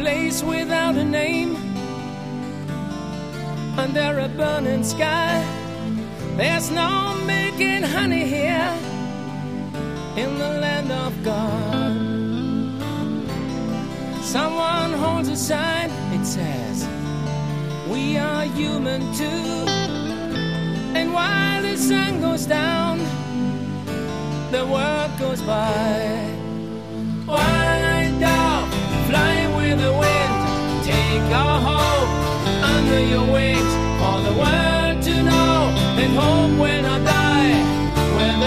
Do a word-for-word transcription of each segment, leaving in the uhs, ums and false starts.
place without a name, under a burning sky. There's no milk and honey here in the land of God. Someone holds a sign, it says, we are human too. And while the sun goes down, the world goes by. White dove, fly with the wind, take our hope under your wings, for the world to know that hope will not die when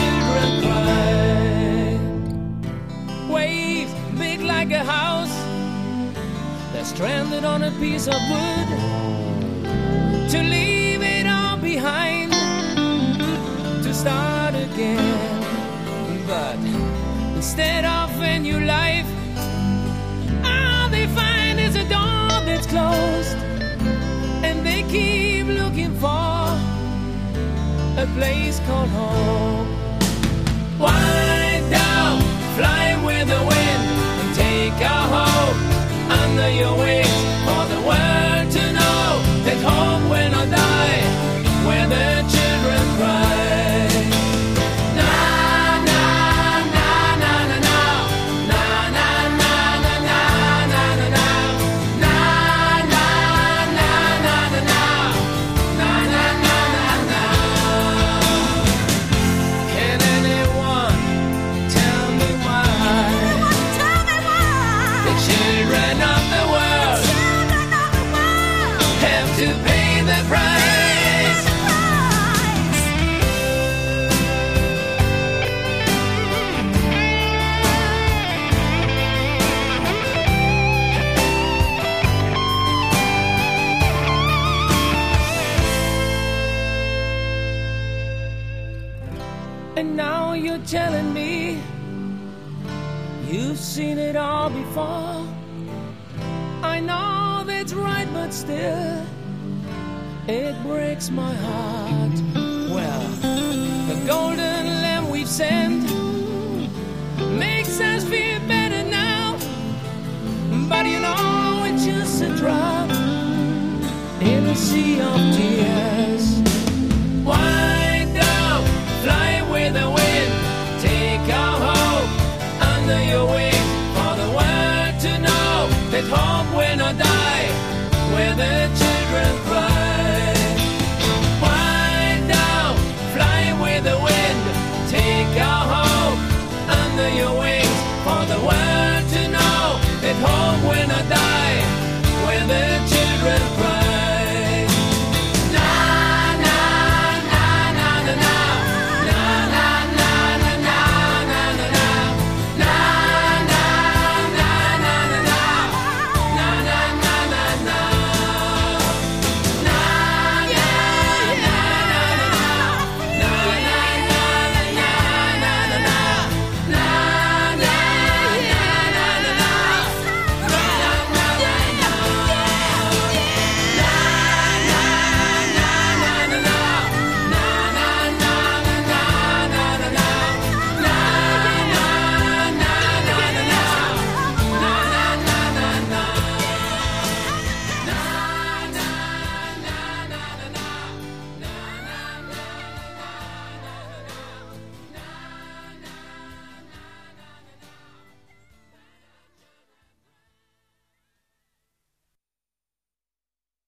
the children cry. Waves big like a house, they're stranded on a piece of wood, to leave it all behind, to start again. But instead of a new life, all they find is a door that's closed, and they keep looking for a place called home. White dove, fly with the wind, and take our hope under your wings, for the world to know that hope will not die where the children cry. And now you're telling me you've seen it all before. I know that's right, but still it breaks my heart. Well, the golden lamb we've sent makes us feel better now, but you know it's just a drop in a sea of tears. White dove, fly with the wind, take our hope under your wing, for the world to know that hope will not die where the children cry.